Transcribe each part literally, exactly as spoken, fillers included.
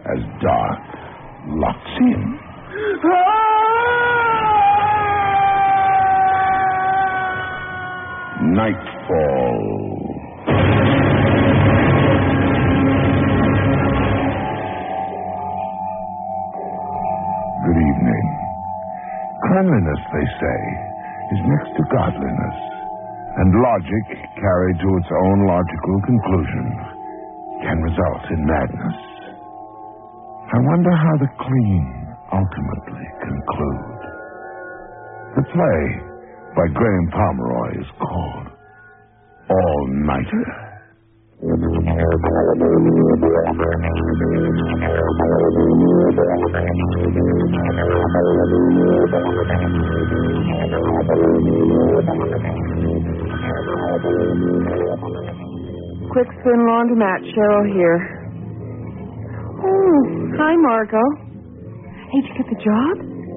as dark locks in. Nightfall. Good evening. Cleanliness, they say, is next to godliness, and logic, carried to its own logical conclusion, can result in madness. I wonder how the clean ultimately conclude. The play by Graham Pomeroy is called All-Nighter. Quick Spin Laundromat, Cheryl here. Oh, hi, Margot. Hey, did you get the job?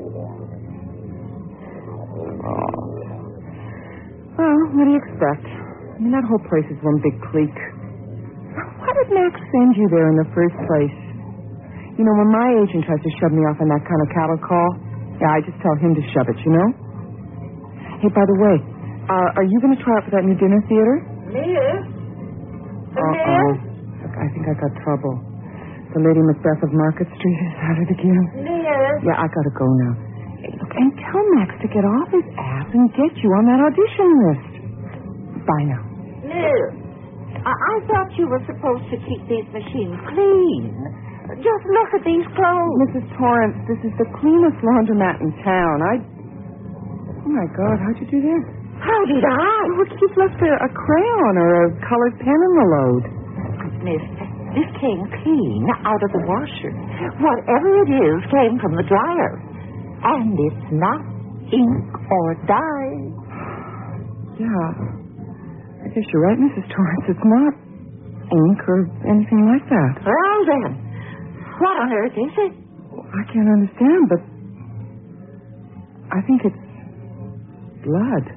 Oh. Well, what do you expect? I mean, that whole place is one big clique. Why did Max send you there in the first place? You know, when my agent tries to shove me off on that kind of cattle call, yeah, I just tell him to shove it, you know? Hey, by the way, uh, are you going to try out for that new dinner theater? Liz? Uh-oh. Look, I think I got trouble. The Lady Macbeth of Market Street is at it again. Liz? Yeah, I gotta go now. Hey, look, and tell Max to get off his ass and get you on that audition list. Bye now. Liz, I, I thought you were supposed to keep these machines clean. Just look at these clothes. Missus Torrance, this is the cleanest laundromat in town. I... Oh, my God, how'd you do this? How did I? Look, you've left a, a crayon or a colored pen in the load. Miss, this came clean out of the washer. Whatever it is came from the dryer. And it's not ink or dye. Yeah. I guess you're right, Missus Torrance. It's not ink or anything like that. Well, then, what on earth is it? I can't understand, but I think it's blood.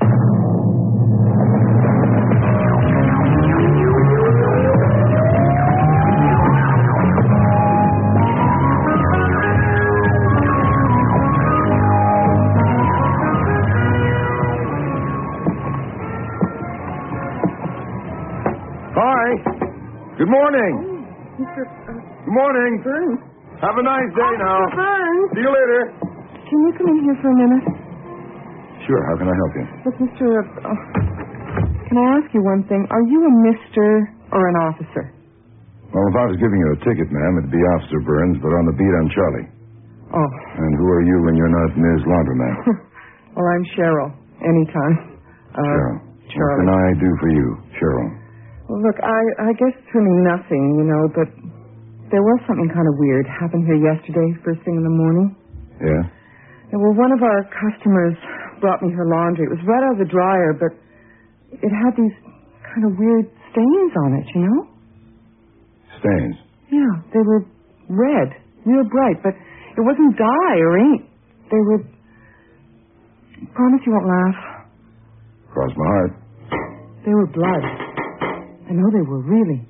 Good morning. Oh, Mister Uh, Good morning. Burns. Have a nice day oh, now. Mister Burns. See you later. Can you come in here for a minute? Sure. How can I help you? Look, Mister Uh, uh, can I ask you one thing? Are you a Mister or an officer? Well, if I was giving you a ticket, ma'am, it'd be Officer Burns, but on the beat, I'm Charlie. Oh. And who are you when you're not Miz Laundromat? Well, I'm Cheryl. Anytime. Uh, Cheryl. Charlie. What can I do for you, Cheryl? Well, look, I, I guess it's really nothing, you know, but there was something kind of weird happened here yesterday, first thing in the morning. Yeah? Yeah, well, one of our customers brought me her laundry. It was right out of the dryer, but it had these kind of weird stains on it, you know? Stains? Yeah, they were red, real bright, but it wasn't dye or ink. They were... Promise you won't laugh. Cross my heart. They were blood. I know they were, really.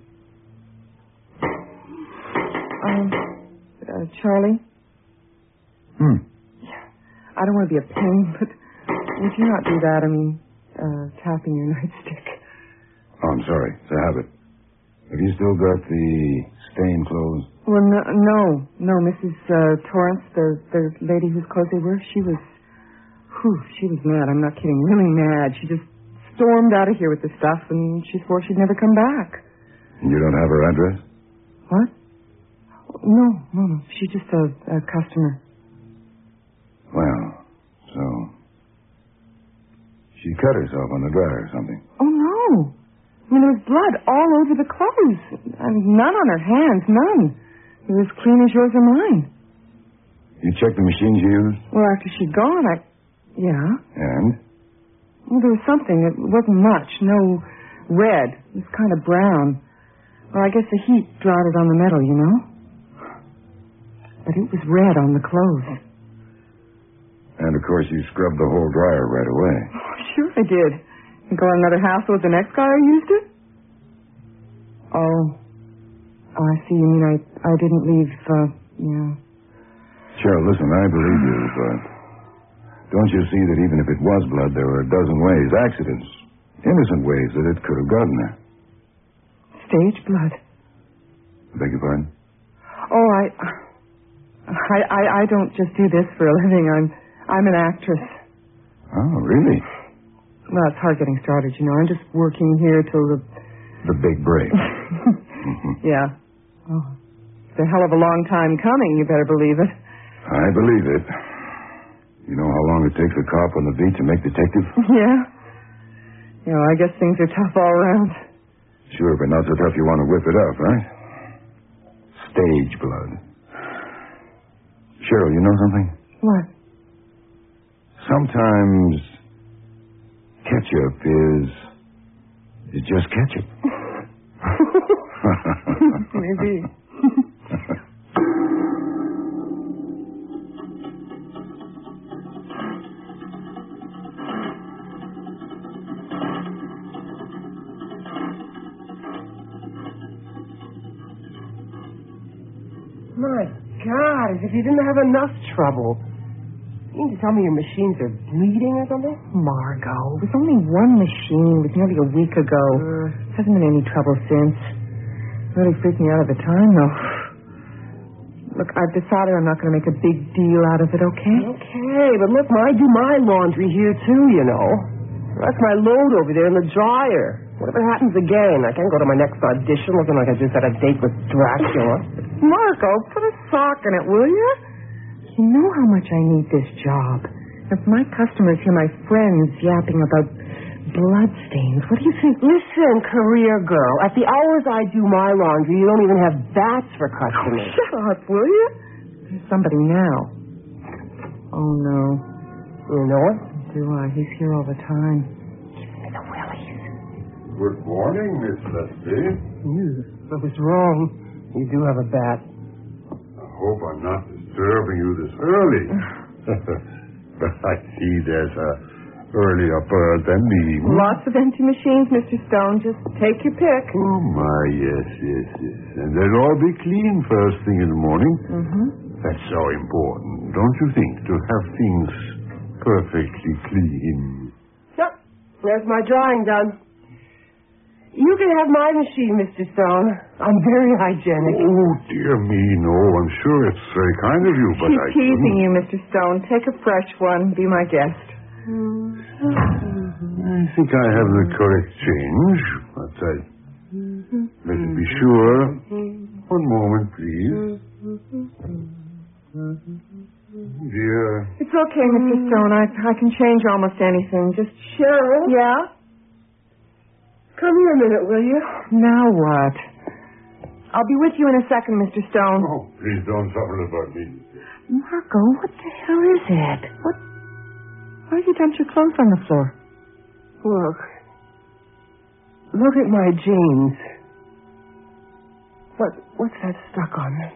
Um, uh, Charlie? Hmm. I don't want to be a pain, but would you not do that? I mean, uh, tapping your nightstick. Oh, I'm sorry. It's a habit. Have you still got the stained clothes? Well, no, no, no. Missus Uh, Torrance, the, the lady whose clothes they were, she was, whew, she was mad. I'm not kidding. Really mad. She just stormed out of here with the stuff, and she swore she'd never come back. And you don't have her address? What? No, no, no. She's just a, a customer. Well, so... She cut herself on the dryer or something. Oh, no. I mean, there was blood all over the clothes. I mean, none on her hands, none. It was clean as yours or mine. You checked the machines you used? Well, after she'd gone, I... Yeah? And? Well, there was something. It wasn't much. No red. It was kind of brown. Well, I guess the heat dried it on the metal, you know? But it was red on the clothes. And, of course, you scrubbed the whole dryer right away. Oh, sure I did. And go on another hassle with the next guy who used it? Oh. Oh, I see. You mean I, I didn't leave, uh, yeah. Cheryl, listen, I believe you, but don't you see that even if it was blood, there were a dozen ways, accidents, innocent ways that it could have gotten there? Stage blood. Beg your pardon? Oh, I, I, I, I don't just do this for a living. I'm, I'm an actress. Oh, really? Well, it's hard getting started, you know. I'm just working here till the... The big break. mm-hmm. Yeah. Oh, it's a hell of a long time coming, you better believe it. I believe it. You know how long it takes a cop on the beat to make detective? Yeah. You know, I guess things are tough all around. Sure, but not so tough you want to whip it up, right? Stage blood. Cheryl, you know something? What? Sometimes ketchup is... is just ketchup. Maybe. My God, as if you didn't have enough trouble. You mean to tell me your machines are bleeding or something? Margot, it was only one machine. It was nearly a week ago. Uh, Hasn't been any trouble since. Really freaked me out at the time, though. Look, I've decided I'm not going to make a big deal out of it, okay? okay, but look, I do my laundry here, too, you know. That's my load over there in the dryer. Whatever happens again, I can't go to my next audition looking like I just had a date with Dracula. Margot, put a sock in it, will you? You know how much I need this job. If my customers hear my friends yapping about bloodstains, what do you think? Listen, career girl, at the hours I do my laundry, you don't even have bats for customers. Oh, shut up, will you? There's somebody now. Oh, no. You know it? Do I? He's here all the time. Give me the willies. Good morning, Miss Leslie. I was wrong. You do have a bat. I hope I'm not disturbing you this early. But I see there's a earlier bird than me. Lots of empty machines, Mister Stone. Just take your pick. Oh, my, yes, yes, yes. And they'll all be clean first thing in the morning. Mm-hmm. That's so important, don't you think, to have things perfectly clean? Yep. There's my drawing done. You can have my machine, Mister Stone. I'm very hygienic. Oh, dear me, no. I'm sure it's very kind of you, but She's I... teasing you, Mister Stone. Take a fresh one. Be my guest. I think I have the correct change, but I... Let me be sure. One moment, please. Dear... It's okay, Mister Stone. I, I can change almost anything. Just... Cheryl? Yeah? Come here a minute, will you? Now what? I'll be with you in a second, Mister Stone. Oh, please don't trouble about me. Margot, what the hell is it? What? Why have you dumped your clothes on the floor? Look. Look at my jeans. What? What's that stuck on them?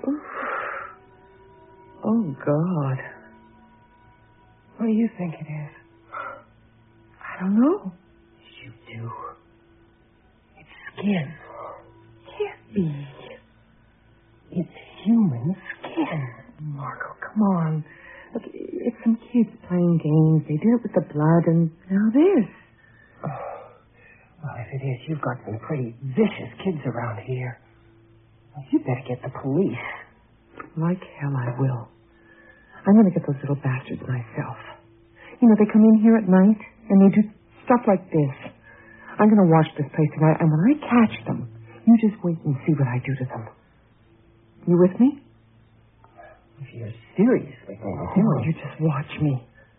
Oh, God. What do you think it is? I don't know. You do. It's skin. Can't be. It's human skin. Margot, come on. Look, it's some kids playing games. They did it with the blood, and now this. Oh. Well, if it is, you've got some pretty vicious kids around here. Well, you better get the police. Like hell I will. I'm going to get those little bastards myself. You know, they come in here at night, and they do stuff like this. I'm going to watch this place tonight, and when I catch them, you just wait and see what I do to them. You with me? If you're seriously going to do Oh, it, you just watch me.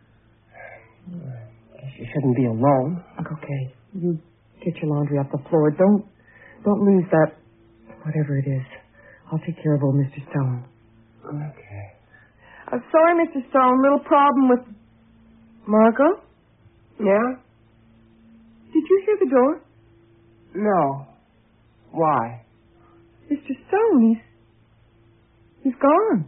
I guess you shouldn't be alone. Okay, you get your laundry off the floor. Don't, don't lose that, whatever it is. I'll take care of old Mister Stone. Okay. I'm sorry, Mister Stone. Little problem with Margot. Yeah? Did you hear the door? No. Why? Mister Stone, he's he's gone.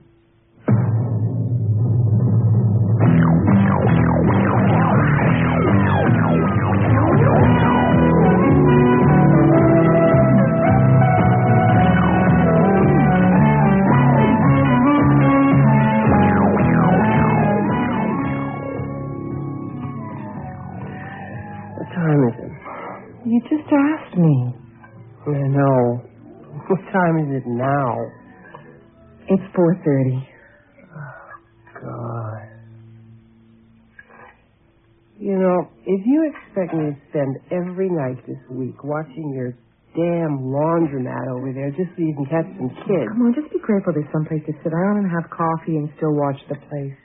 time is it now? It's four thirty. Oh, God. You know, if you expect me to spend every night this week watching your damn laundromat over there just so you can catch some kids... Come on, just be grateful there's someplace to sit down and have coffee and still watch the place.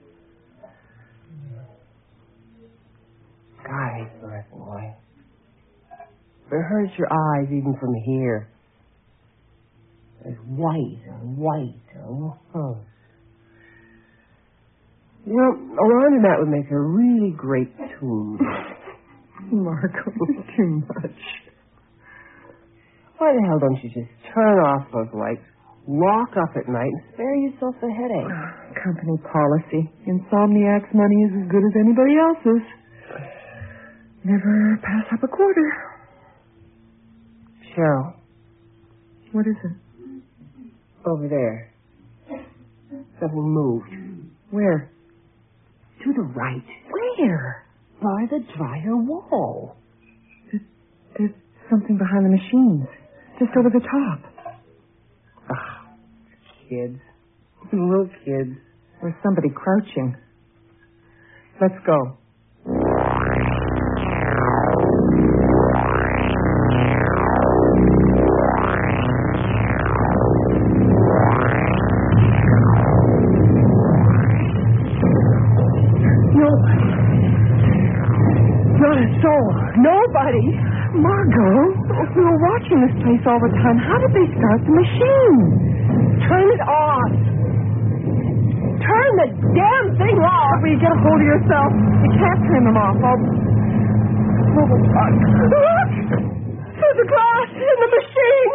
God, I hate the rest of the way. It hurts your eyes even from here. It's white and white. Oh. You know, a laundromat would make a really great tomb. Marco, it's too much. Why the hell don't you just turn off those lights, lock up at night, and spare yourself a headache? Company policy. Insomniac's money is as good as anybody else's. Never pass up a quarter. Cheryl. What is it? Over there. Something moved. Where? To the right. Where? By the dryer wall. There's, there's something behind the machines. Just over the top. Ah, kids. Little kids. There's somebody crouching. Let's go. Nobody. Margot, we were watching this place all the time. How did they start the machine? Turn it off. Turn the damn thing off. Will you get a hold of yourself? You can't turn them off. I'll... Oh, God. Look! There's a glass in the machine.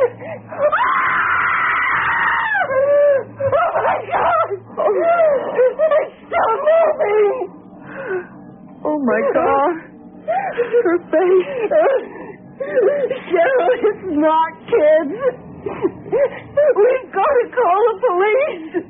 Oh, my God. It's still moving. Oh, my God. Her face. Cheryl, it's not kids. We've got to call the police.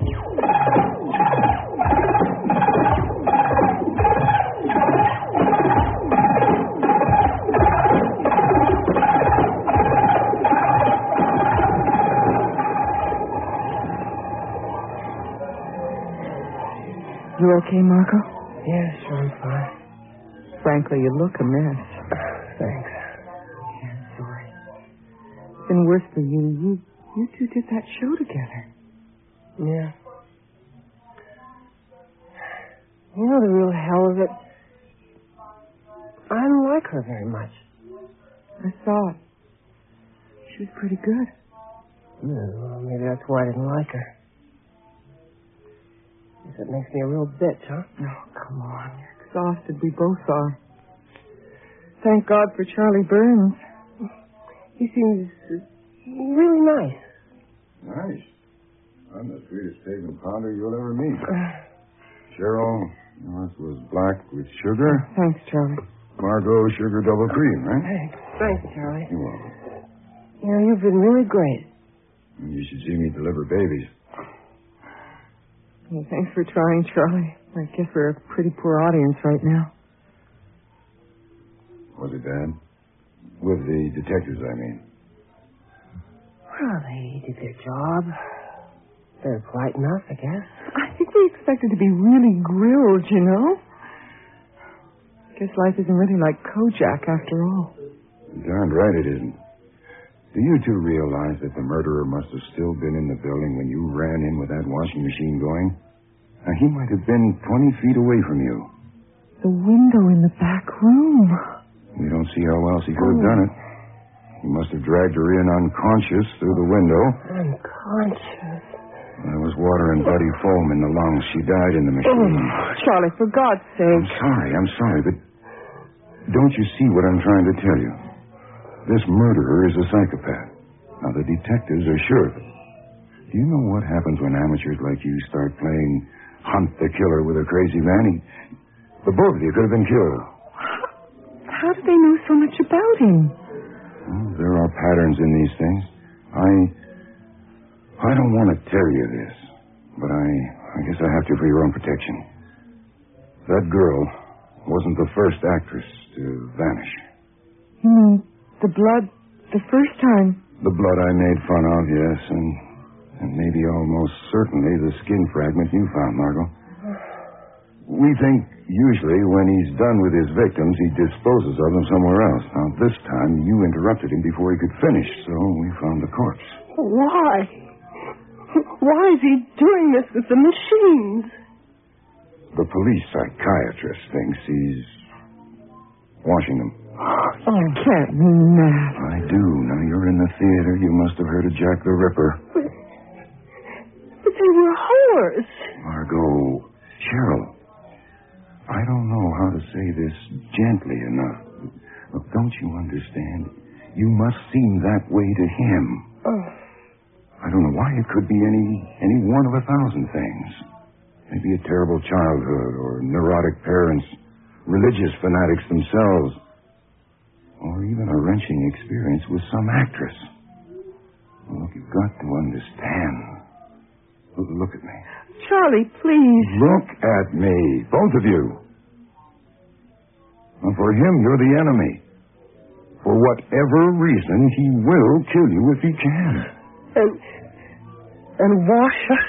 You okay, Marco? Yes, sure, I'm fine. Frankly, you look a mess. Thanks. Yeah, sorry. It's been worse for you. You you two did that show together. Yeah. You know the real hell of it? I don't like her very much. I saw it. She was pretty good. Yeah, well, maybe that's why I didn't like her. Guess it makes me a real bitch, huh? Oh, come on. You're exhausted. We both are. Thank God for Charlie Burns. He seems really nice. Nice. I'm the sweetest pig and pounder you'll ever meet. Cheryl, yours was black with sugar. Thanks, Charlie. Margot, sugar double cream, right? Thanks. Thanks, Charlie. You're welcome. You know, you've been really great. You should see me deliver babies. Well, thanks for trying, Charlie. I guess we're a pretty poor audience right now. Was it bad? With the detectives, I mean. Well, they did their job. They're polite enough, I guess. I think we expected to be really grilled, you know? Guess life isn't really like Kojak after all. Darn right it isn't. Do you two realize that the murderer must have still been in the building when you ran in with that washing machine going? Now, he might have been twenty feet away from you. The window in the back room. We don't see how else he could have done it. He must have dragged her in unconscious through the window. Unconscious? There was water and bloody foam in the lungs. She died in the machine. Oh, Charlie, for God's sake. I'm sorry, I'm sorry, but don't you see what I'm trying to tell you? This murderer is a psychopath. Now, the detectives are sure of it. Do you know what happens when amateurs like you start playing hunt the killer with a crazy man? He, the both of you could have been killed. How did they know so much about him? Well, there are patterns in these things. I... I don't want to tell you this, but I... I guess I have to for your own protection. That girl wasn't the first actress to vanish. You mean the blood the first time? The blood I made fun of, yes, and, and maybe almost certainly the skin fragment you found, Margot. We think usually when he's done with his victims, he disposes of them somewhere else. Now, this time you interrupted him before he could finish, so we found the corpse. Why? Why is he doing this with the machines? The police psychiatrist thinks he's washing them. Oh, you can't mean that. I do. Now, you're in the theater. You must have heard of Jack the Ripper. But, but they were whores. Margot, Cheryl, I don't know how to say this gently enough. Look, don't you understand? You must seem that way to him. Oh. I don't know why it could be any any one of a thousand things. Maybe a terrible childhood, or neurotic parents, religious fanatics themselves, or even a wrenching experience with some actress. Look, you've got to understand. Look, look at me. Charlie, please. Look at me, both of you. Now, for him, you're the enemy. For whatever reason, he will kill you if he can. And, and wash us.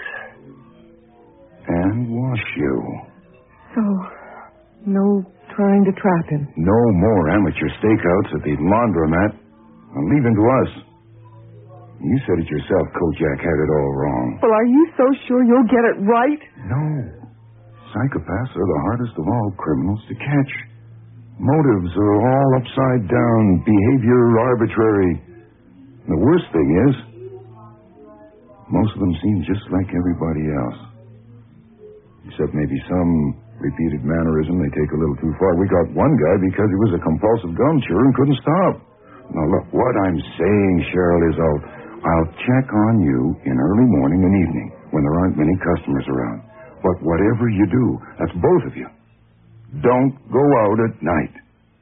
And wash you. So, no trying to trap him. No more amateur stakeouts at the laundromat. Now, leave him to us. You said it yourself, Kojak had it all wrong. Well, are you so sure you'll get it right? No. Psychopaths are the hardest of all criminals to catch. Motives are all upside down, behavior arbitrary. The worst thing is, most of them seem just like everybody else. Except maybe some repeated mannerism they take a little too far. We got one guy because he was a compulsive gum chewer and couldn't stop. Now, look, what I'm saying, Cheryl, is I'll, I'll check on you in early morning and evening when there aren't many customers around. But whatever you do, that's both of you. Don't go out at night.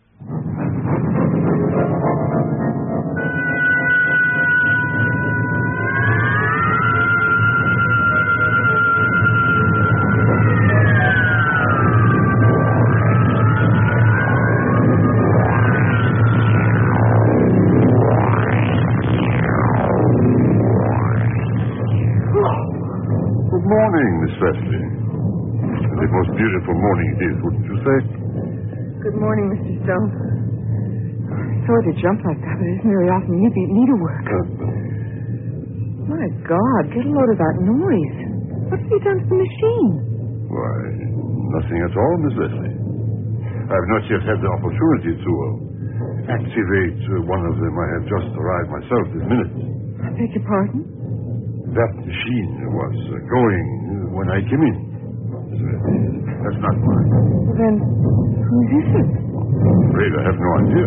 Good morning, Miss Wesley. The most beautiful morning it is, wouldn't you say? Good morning, Mister Stone. Sorry to jump like that, but it isn't very often you beat me to work. Uh, My God, get a load of that noise. What have you done to the machine? why, nothing at all, Miss Wesley. I have not yet had the opportunity to uh, activate uh, one of them. I have just arrived myself this minute. I beg your pardon? That machine was uh, going uh, when I came in. That's not mine. Well, then, whose is it? I'm afraid I have no idea.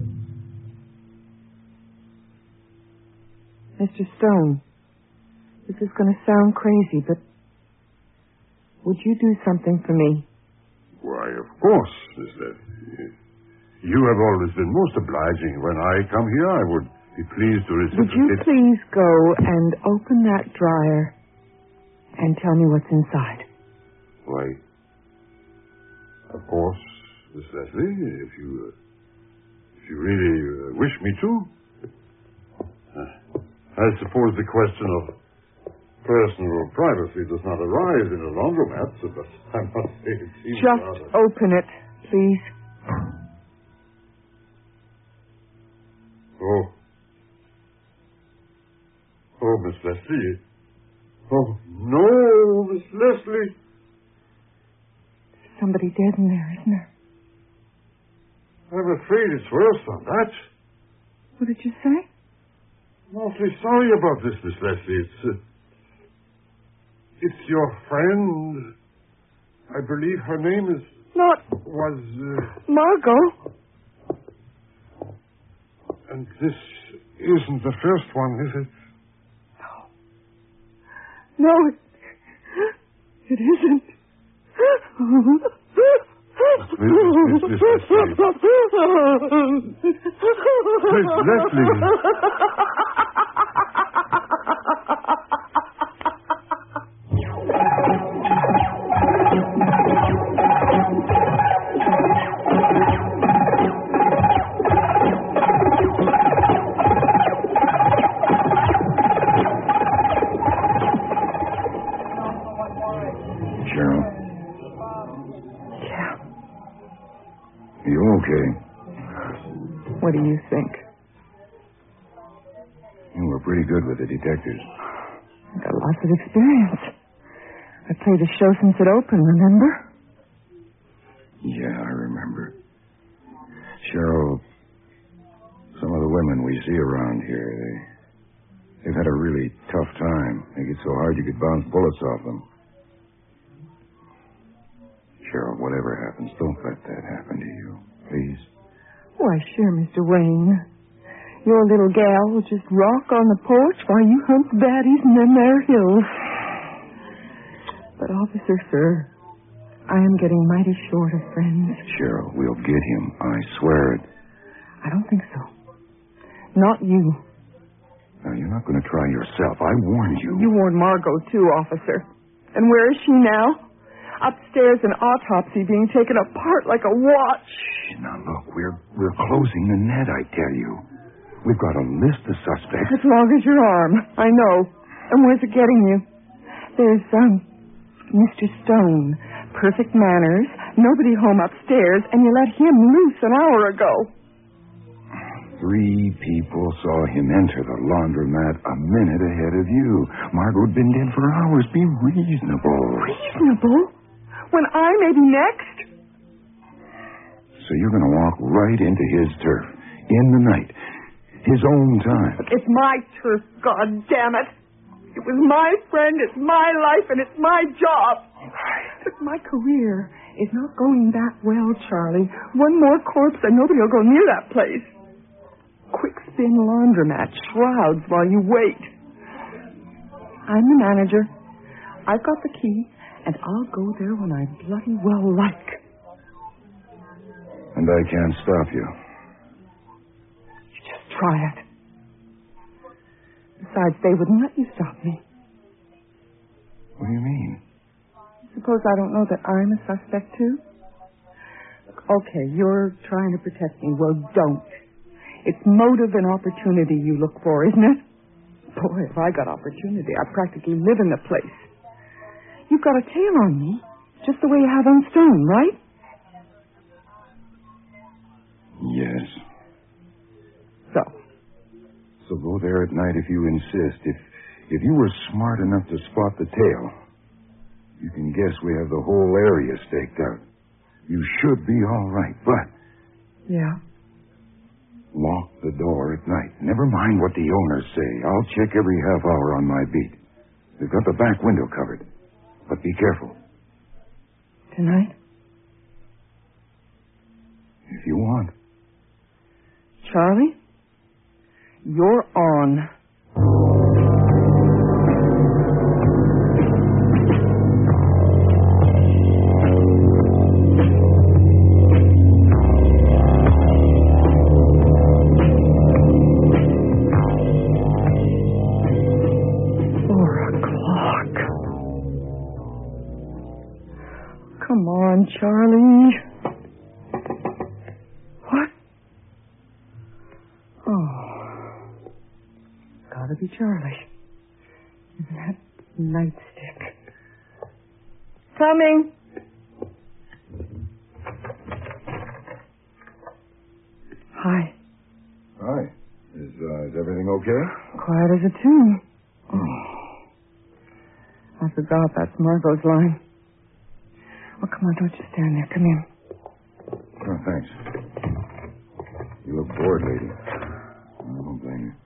Mister Stone, this is going to sound crazy, but would you do something for me? Why, of course, Miss Leslie. You have always been most obliging. When I come here, I would be pleased to receive... Would you please go and open that dryer and tell me what's inside? Why, of course, Miss Leslie, if you, uh, if you really uh, wish me to. Uh, I suppose the question of personal privacy does not arise in a laundromat, but I must say it seems Just rather... open it, please. Oh. Oh, Miss Leslie. Oh, no, Miss Leslie. Somebody dead in there, isn't there? I'm afraid it's worse than that. What did you say? I'm awfully sorry about this, Miss Leslie. It's, uh, it's your friend. I believe her name is... Not... Was... Uh, Margot. and this isn't the first one, is it? No, it, it isn't. Miss, Miss, Miss Leslie. Miss Leslie. okay. What do you think? You were pretty good with the detectives. I've got lots of experience. I played the show since it opened, remember? Yeah, I remember. Cheryl, some of the women we see around here, they, they've had a really tough time. Make it so hard you could bounce bullets off them. Cheryl, whatever happens, don't let that happen to you, please. Why, sure, Mister Wayne. Your little gal will just rock on the porch while you hunt baddies in them there hills. But, officer, sir, I am getting mighty short of friends. Cheryl, we'll get him. I swear it. I don't think so. Not you. Now, you're not going to try yourself. I warned you. You warned Margot, too, officer. And where is she now? Upstairs, an autopsy being taken apart like a watch. Shh, now, look, we're, we're closing the net, I tell you. We've got a list of suspects. As long as your arm. I know. And where's it getting you? There's, um, Mister Stone. Perfect manners. Nobody home upstairs, and you let him loose an hour ago. Three people saw him enter the laundromat a minute ahead of you. Margot had been dead for hours. Be reasonable. Reasonable? When I may be next? So you're going to walk right into his turf. In the night. His own time. It's my turf, God damn it. It was my friend, it's my life, and it's my job. But my career is not going that well, Charlie. One more corpse and nobody will go near that place. Quick spin laundromat, shrouds while you wait. I'm the manager. I've got the key, and I'll go there when I bloody well like. And I can't stop you. You just try it. Besides, they wouldn't let you stop me. What do you mean? Suppose I don't know that I'm a suspect, too? Okay, you're trying to protect me. Well, don't. It's motive and opportunity you look for, isn't it? Boy, if I got opportunity, I'd practically live in the place. You've got a tail on me, just the way you have on Stone, right? Yes. So? So go there at night if you insist. If, if you were smart enough to spot the tail, you can guess we have the whole area staked out. You should be all right, but... Yeah? Lock the door at night. Never mind what the owners say. I'll check every half hour on my beat. We've got the back window covered. But be careful. Tonight? If you want. Charlie? You're on. Come on, Charlie. What? Oh. Gotta be Charlie. And that nightstick. Coming. Hi. Hi. Is, uh, is everything okay? Quiet as a tomb. Oh. I forgot that's Margot's line. Oh, come on, don't you stand there. Come in. Oh, thanks. You look bored, lady. I don't blame you.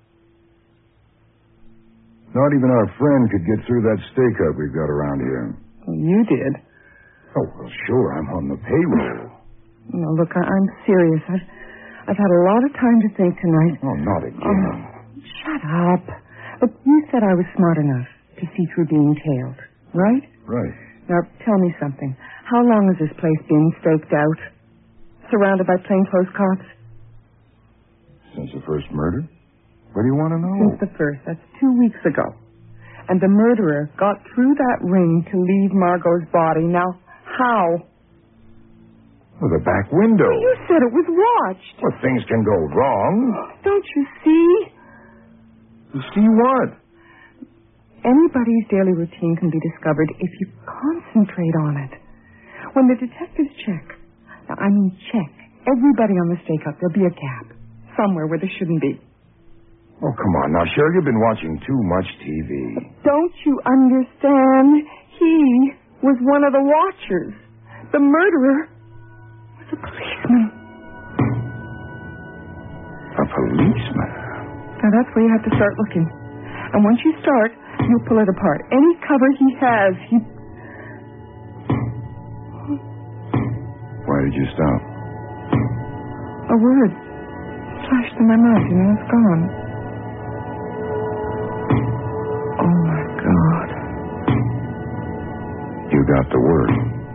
Not even our friend could get through that stakeout we've got around here. Well, you did. Oh, well, sure. I'm on the payroll. No, look, I- I'm serious. I've, I've had a lot of time to think tonight. Oh, not again. Oh, shut up. Look, you said I was smart enough to see through being tailed, right? Right. Now, tell me something. How long has this place been staked out? Surrounded by plainclothes cops? Since the first murder? What do you want to know? Since the first. That's two weeks ago. And the murderer got through that ring to leave Margot's body. Now, how? Well, the back window. You said it was watched. Well, things can go wrong. Don't you see? You see what? Anybody's daily routine can be discovered if you concentrate on it. When the detectives check, now I mean check everybody on the stakeout. There'll be a gap. Somewhere where there shouldn't be. Oh, come on now, Cheryl. You've been watching too much T V. Don't you understand? He was one of the watchers. The murderer was a policeman. A policeman? Now, that's where you have to start looking. And once you start, you'll pull it apart. Any cover he has, he... Why did you stop? A word flashed in my mouth, and then it's gone. Oh, my God. You got the word.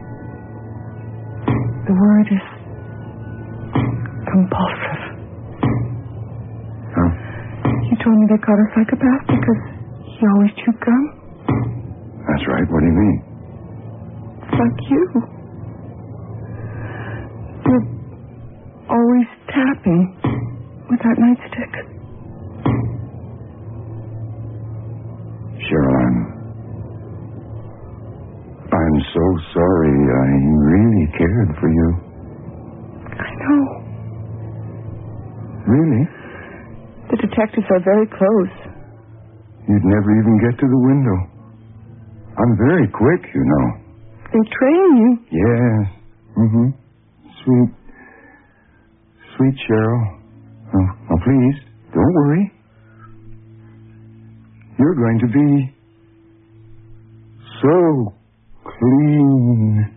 The word is compulsive. Huh? You told me they caught a psychopath because he always chewed gum? That's right. What do you mean? It's like you. You're always tapping with that nightstick. Cheryl, I'm... I'm so sorry. I really cared for you. I know. Really? The detectives are very close. You'd never even get to the window. I'm very quick, you know. They train you. Yes. Mm-hmm. Sweet. Sweet Cheryl. Oh, oh, please, don't worry. You're going to be so clean.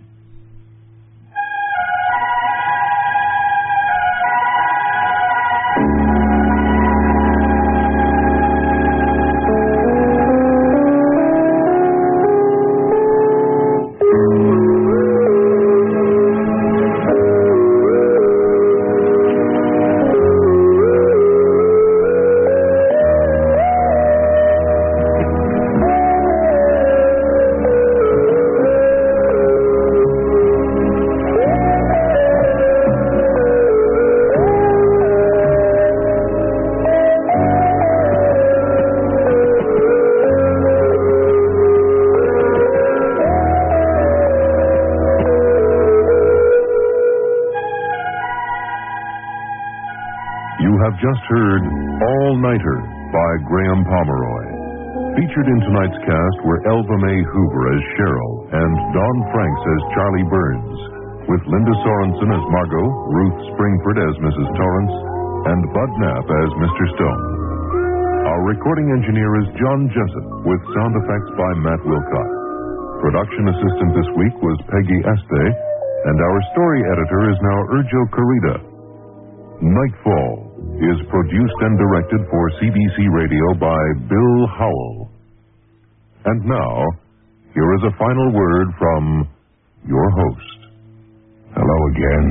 have just heard All-Nighter by Graham Pomeroy. Featured in tonight's cast were Elva Mae Hoover as Cheryl and Don Franks as Charlie Burns, with Linda Sorensen as Margot, Ruth Springford as Missus Torrance, and Bud Knapp as Mister Stone. Our recording engineer is John Jessup, with sound effects by Matt Wilcott. Production assistant this week was Peggy Este, and our story editor is now Urjo Carida. Nightfall is produced and directed for C B C Radio by Bill Howell. And now, here is a final word from your host. Hello again.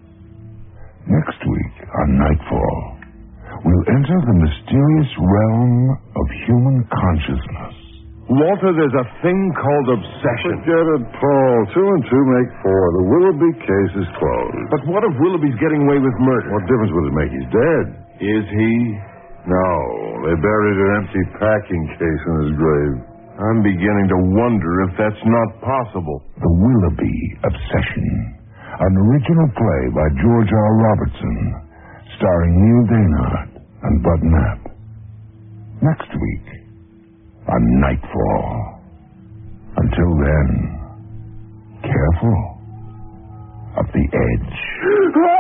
Next week on Nightfall, we'll enter the mysterious realm of human consciousness. Walter, there's a thing called obsession. Forget it, Paul. Two and two make four. The Willoughby case is closed. But what if Willoughby's getting away with murder? What difference would it make? He's dead. Is he? No. They buried an empty packing case in his grave. I'm beginning to wonder if that's not possible. The Willoughby Obsession, an original play by George R. Robertson, starring Neil Daynard and Bud Knapp. Next week on Nightfall. Until then, careful of the edge.